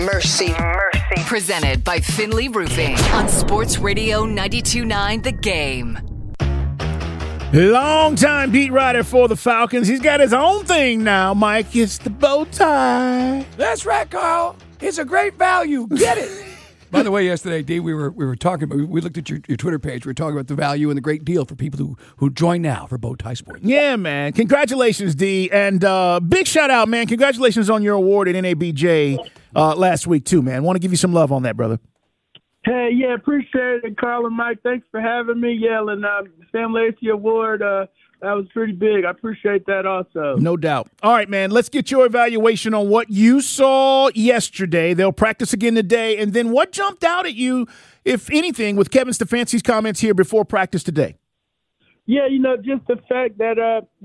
Mercy. Presented by Finley Roofing on Sports Radio 92.9 The Game. Long-time beat writer for the Falcons. He's got his own thing now, Mike. It's the bow tie. That's right, Carl. It's a great value. Get it. By the way, yesterday, D, we were talking about, we looked at your Twitter page. We were talking about the value and the great deal for people who join now for Bow Tie Sports. Yeah, man. Congratulations, D. And big shout out, man. Congratulations on your award at NABJ last week, too, man. Want to give you some love on that, brother. Hey, yeah, appreciate it, Carl and Mike. Thanks for having me. Yeah, and Sam Lacey Award, that was pretty big. I appreciate that also. No doubt. All right, man, let's get your evaluation on what you saw yesterday. They'll practice again today. And then what jumped out at you, if anything, with Kevin Stefanski's comments here before practice today? Yeah, just the fact that,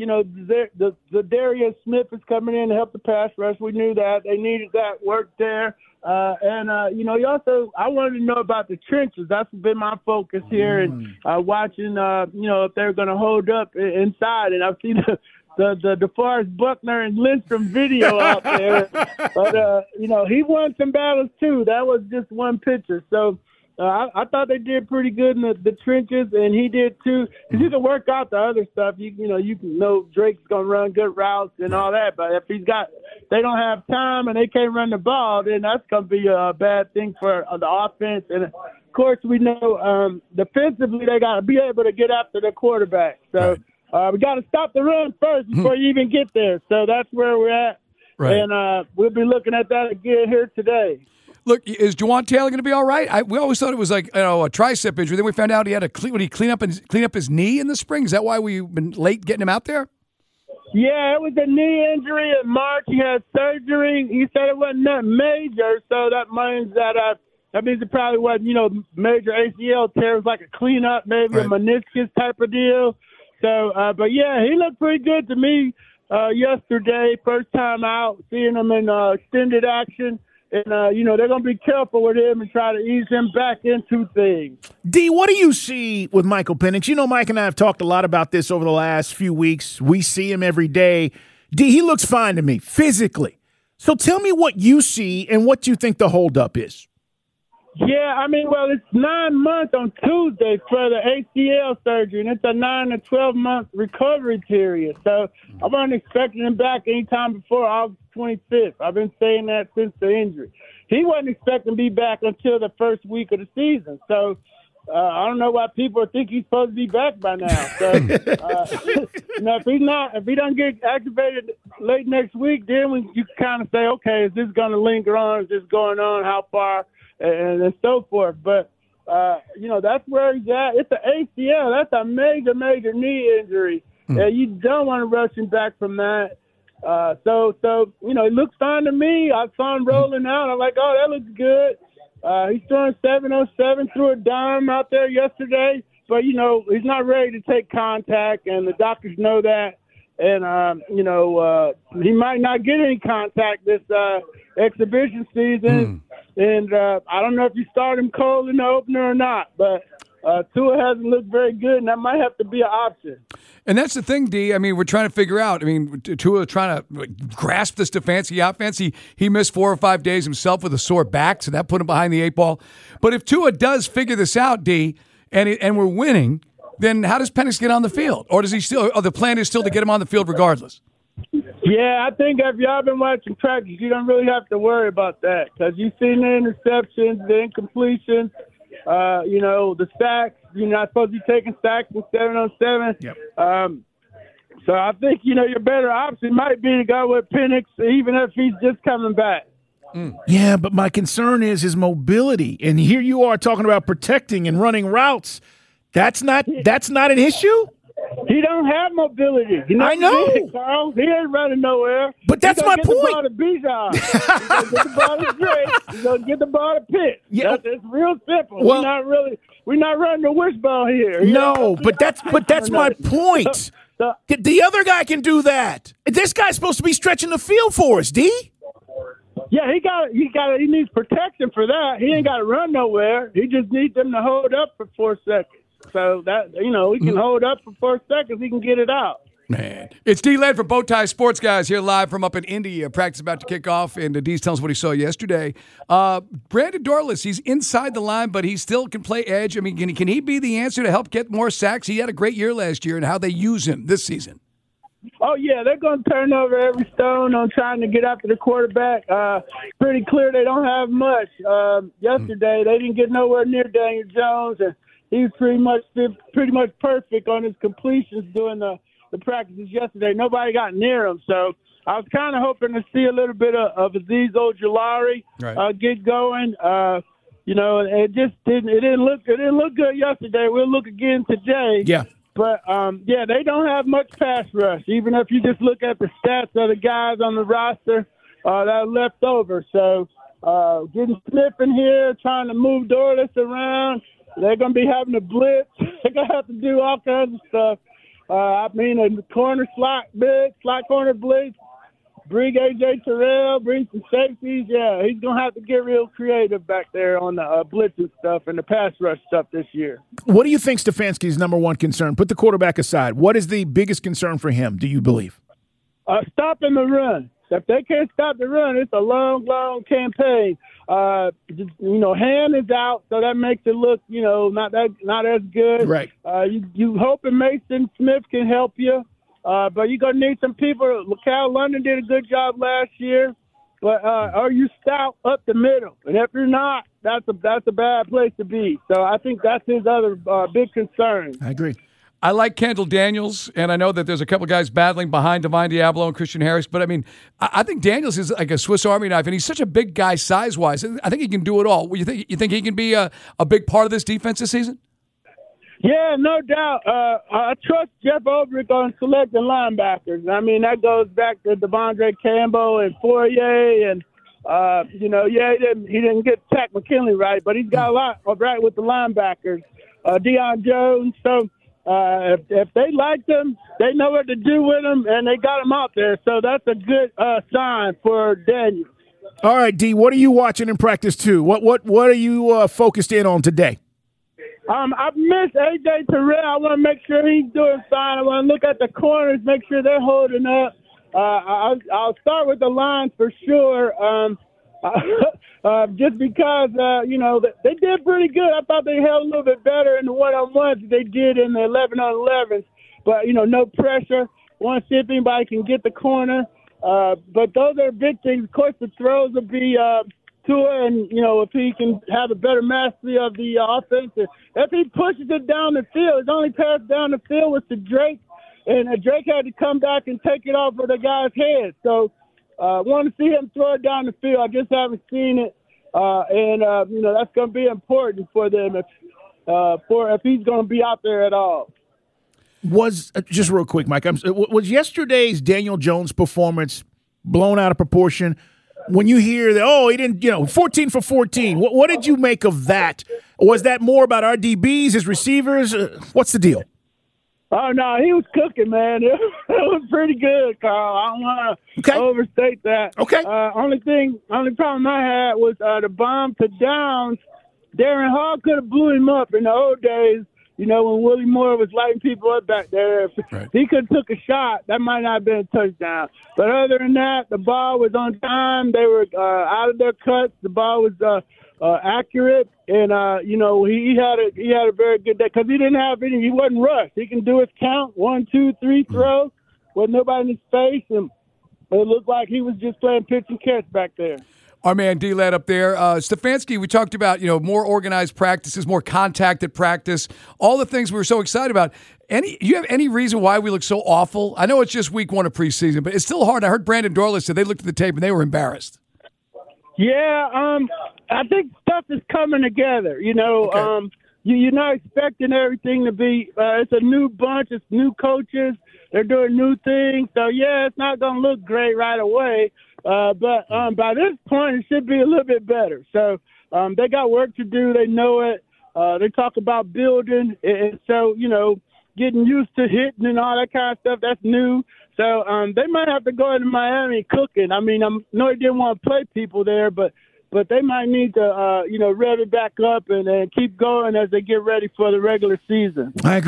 the Darius Smith is coming in to help the pass rush. We knew that. They needed that work there. You also, I wanted to know about the trenches. That's been my focus here, and watching, if they're going to hold up inside. And I've seen the DeForest Buckner and Lindstrom video out there. But, he won some battles, too. That was just one picture. So I thought they did pretty good in the trenches, and he did, too. Because you can work out the other stuff. You can know Drake's going to run good routes and all that. But if they don't have time and they can't run the ball, then that's going to be a bad thing for the offense. And, of course, we know defensively they got to be able to get after the quarterback. So we got to stop the run first before you even get there. So that's where we're at. Right. And we'll be looking at that again here today. Look, is Jawaan Taylor going to be all right? We always thought it was like a tricep injury. Then we found out he had to clean up his knee in the spring. Is that why we've been late getting him out there? Yeah, it was a knee injury in March. He had surgery. He said it wasn't that major, so that means it probably wasn't, major ACL tear. It was like a cleanup, maybe a meniscus type of deal. So, but yeah, he looked pretty good to me yesterday. First time out, seeing him in extended action. And, they're going to be careful with him and try to ease him back into things. D, what do you see with Michael Penix? Mike and I have talked a lot about this over the last few weeks. We see him every day. D, he looks fine to me physically. So tell me what you see and what you think the holdup is. Yeah, it's 9 months on Tuesday for the ACL surgery, and it's a 9 to 12-month recovery period. So I wasn't expecting him back anytime before August 25th. I've been saying that since the injury. He wasn't expecting to be back until the first week of the season. So I don't know why people think he's supposed to be back by now. So, if he doesn't get activated late next week, then you can kind of say, okay, is this going to linger on? Is this going on? How far? And so forth. But, that's where he's at. It's an ACL. That's a major, major knee injury. You don't want to rush him back from that. So it looks fine to me. I saw him rolling out. I'm like, oh, that looks good. He's throwing 707 through a dime out there yesterday. But, he's not ready to take contact, and the doctors know that. And, he might not get any contact this exhibition season. And I don't know if you start him cold in the opener or not, but Tua hasn't looked very good, and that might have to be an option. And that's the thing, D. We're trying to figure out. Tua trying to grasp the Stefanski offense. He missed 4 or 5 days himself with a sore back, so that put him behind the 8 ball. But if Tua does figure this out, D, and we're winning, then how does Penix get on the field? Or does he still? Or the plan is still to get him on the field regardless? Yeah, I think if y'all been watching practice, you don't really have to worry about that because you've seen the interceptions, the incompletions, the sacks. You're not supposed to be taking sacks with 7-on-7. Yep. So I think, your better option might be to go with Penix, even if he's just coming back. Yeah, but my concern is his mobility. And here you are talking about protecting and running routes. That's not an issue? He don't have mobility. I know. Big, Carl. He ain't running nowhere. But that's my point. He's going to get the ball to Bijan. He's going to get the ball to Drake. He's going to get the ball to Pitt. Yeah. It's real simple. Well, we're not running the wishbone here. No, but that's my point. The other guy can do that. This guy's supposed to be stretching the field for us, D. Yeah, he needs protection for that. He ain't got to run nowhere. He just needs them to hold up for 4 seconds. So that, he can hold up for 4 seconds. He can get it out. Man, it's D-Led from Bowtie Sports Guys here live from up in India. Practice about to kick off, and D's tells us what he saw yesterday. Brandon Dorlus, he's inside the line, but he still can play edge. I mean, can he be the answer to help get more sacks? He had a great year last year, and how they use him this season. Oh, yeah, they're going to turn over every stone on trying to get after the quarterback. Pretty clear they don't have much. Yesterday, they didn't get nowhere near Daniel Jones, and he was pretty much perfect on his completions during the practices yesterday. Nobody got near him, so I was kind of hoping to see a little bit of Azeez Ojulari get going. It just didn't look good yesterday. We'll look again today. Yeah. But, they don't have much pass rush, even if you just look at the stats of the guys on the roster that are left over. So getting Smith in here, trying to move Dorlus around, they're going to be having to blitz. They're going to have to do all kinds of stuff. A corner slot corner blitz, bring A.J. Terrell, bring some safeties. Yeah, he's going to have to get real creative back there on the blitz and stuff and the pass rush stuff this year. What do you think Stefanski's number one concern? Put the quarterback aside. What is the biggest concern for him, do you believe? Stopping the run. If they can't stop the run, it's a long, long campaign. Hand is out, so that makes it look, not as good. Right. You hoping Mason Smith can help you. But you're going to need some people. Cal London did a good job last year. But are you stout up the middle? And if you're not, that's a bad place to be. So I think that's his other big concern. I agree. I like Kendall Daniels, and I know that there's a couple guys battling behind Divine Diablo and Christian Harris. But, I mean, I think Daniels is like a Swiss Army knife, and he's such a big guy size-wise. I think he can do it all. You think he can be a big part of this defense this season? Yeah, no doubt. I trust Jeff Ulbrich on selecting linebackers. I mean, that goes back to Devondre Campbell and Fourier, and he didn't get Takk McKinley right, but he's got a lot right with the linebackers. Deion Jones. So if they like them, they know what to do with them, and they got them out there. So that's a good sign for Daniel. All right, D. What are you watching in practice too? What are you focused in on today? I've missed A.J. Terrell. I want to make sure he's doing fine. I want to look at the corners, make sure they're holding up. I'll start with the line for sure. Just because, they did pretty good. I thought they held a little bit better in the one-on-ones than they did in the 11-on-11s. But, no pressure. Want to see if anybody can get the corner. But those are big things. Of course, the throws will be Tua, and, if he can have a better mastery of the offense. If he pushes it down the field, his only pass down the field was to Drake, and Drake had to come back and take it off of the guy's head. So I want to see him throw it down the field. I just haven't seen it. That's going to be important for them if he's going to be out there at all. Was just real quick, Mike, was yesterday's Daniel Jones performance blown out of proportion? When you hear that, he didn't, 14 for 14, what did you make of that? Was that more about our DBs, his receivers? What's the deal? Oh, no, he was cooking, man. It was pretty good, Carl. I don't want to overstate that. Okay. Only problem I had was the bomb to Downs. Darren Hall could have blew him up in the old days, when Willie Moore was lighting people up back there. If he could have took a shot, that might not have been a touchdown. But other than that, the ball was on time. They were out of their cuts. The ball was accurate. And, he had a very good day because he didn't have any. He wasn't rushed. He can do his count, 1, 2, 3 throws with nobody in his face. And it looked like he was just playing pitch and catch back there. Our man D-Led up there. Stefanski, we talked about, more organized practices, more contact at practice, all the things we were so excited about. Do you have any reason why we look so awful? I know it's just week 1 of preseason, but it's still hard. I heard Brandon Dorlus said they looked at the tape and they were embarrassed. Yeah, I think stuff is coming together. Okay. You're not expecting everything to be it's a new bunch, it's new coaches, they're doing new things. So, yeah, it's not going to look great right away. But by this point, it should be a little bit better. So they got work to do. They know it. They talk about building. And so, getting used to hitting and all that kind of stuff, that's new. So they might have to go into Miami cooking. I mean, I know they didn't want to play people there, but they might need to, rev it back up and keep going as they get ready for the regular season. I agree.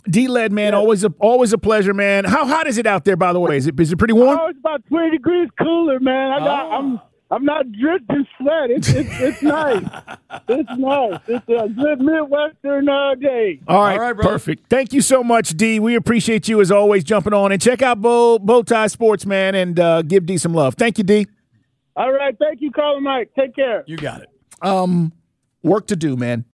D-Led, man, always a pleasure, man. How hot is it out there, by the way? Is it pretty warm? Oh, it's about 20 degrees cooler, man. I'm not dripping sweat. It's nice. It's nice. It's a good Midwestern day. All right, brother. perfect. Thank you so much, D. We appreciate you as always jumping on. And check out Bowtie Sports, man, and give D some love. Thank you, D. All right. Thank you, Colin Mike. Take care. You got it. Work to do, man.